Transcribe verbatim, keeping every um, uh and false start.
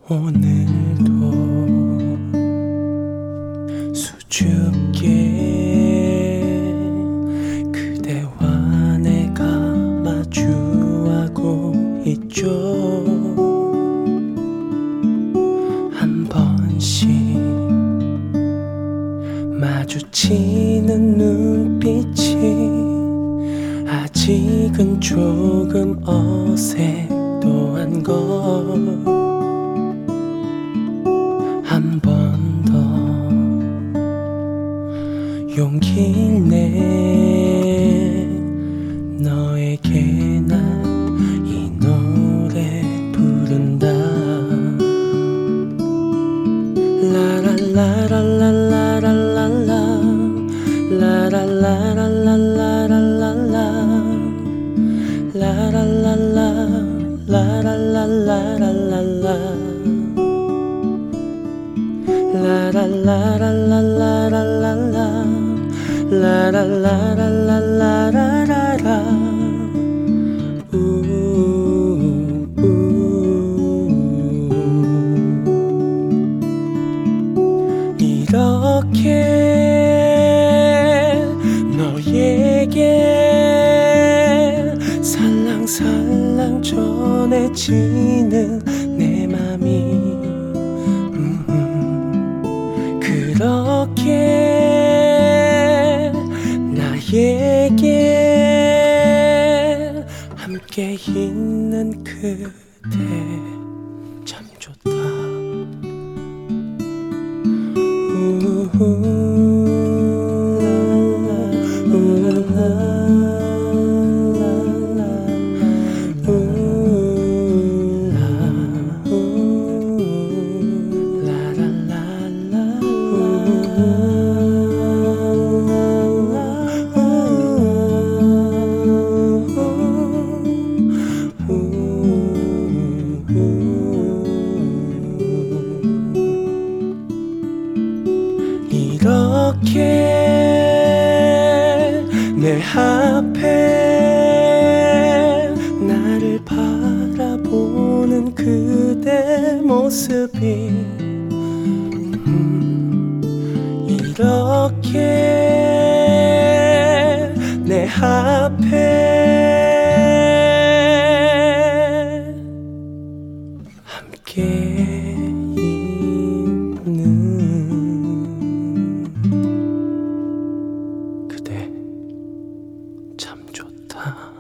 오늘도 수줍게 그대와 내가 마주하고 있죠. 한 번씩 마주치는 눈빛이 아직은 조금 어색도한 걸 한 번 더 용기 내 너에게 난 이 노래 부른다. 라라라라라라라라 라라라라라라라라 라라라라 라라라라라라라 라라라라라라라라 라라라라라라라라 이렇게 너에게 살랑살랑 전해지는 내 맘이 그렇게 나에게 함께 있는 그대 참 좋다. 이렇게 내 앞에 나를 바라보는 그대 모습이 음, 이렇게 내 앞에 함께 있는 그대 참 좋다.